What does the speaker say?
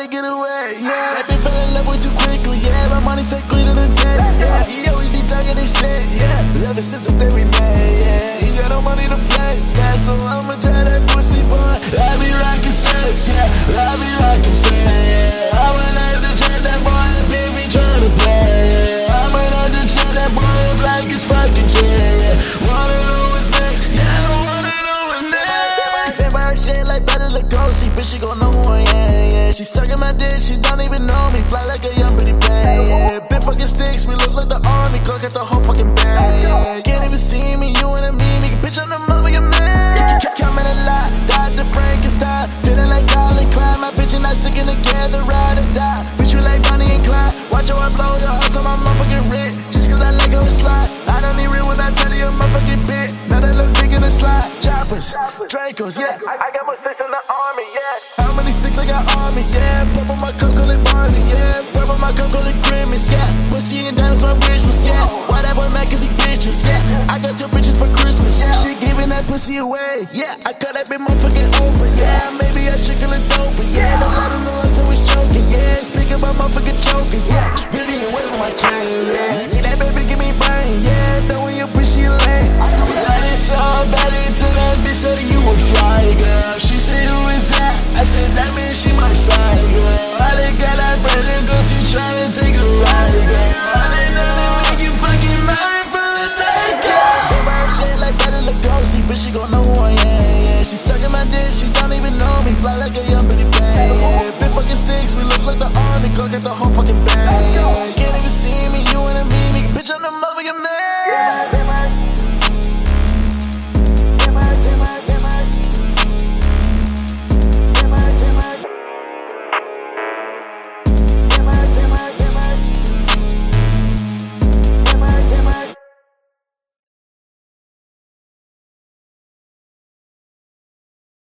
make it away, yeah. That bitch fell in love with too quickly, yeah. My money take cleaner than Texas, yeah. He always be talking this shit, yeah. Ever since the day we met, yeah. He got no money to flex, yeah. So I'ma tell that pussy boy, I be rockin' sex, yeah. I be rockin' sex, yeah. I went out to check that boy and baby tryna play, yeah. I went out to check that boy up like it's fucking shit, yeah. Wanna know what's next, yeah. I wanna know what's next. Say my shit like Better Lugosi, bitch, she gon' know who I am, yeah. She sucking my dick, she don't even know me. Fly like a young bitty bang, yeah. Big fucking sticks, we look like the army. Clock at the whole fucking bag, yeah. Can't even see me, you and me. Nigga, bitch, I'm the motherfucking man. Coming a lot, died to Frankenstein. Feeling like Colin Klein. My bitch and I sticking together, ride or die. Bitch, you like Bonnie and Clyde. Watch how I blow your heart on my motherfucking rent. Just cause I like how it slide. I don't need real when I tell you a motherfucking bit. Now they look big in the slide. Choppers, Dracos, yeah. I got more sticks in the army, yeah. How many sticks I got on me, yeah. Purple my cup, call it Barney, yeah. Purple my cup, call it Grimace, yeah. Pussy and down my wishes, yeah. Why that boy mad cause he bitches, yeah. I got two bitches for Christmas, yeah. She giving that pussy away, yeah. I cut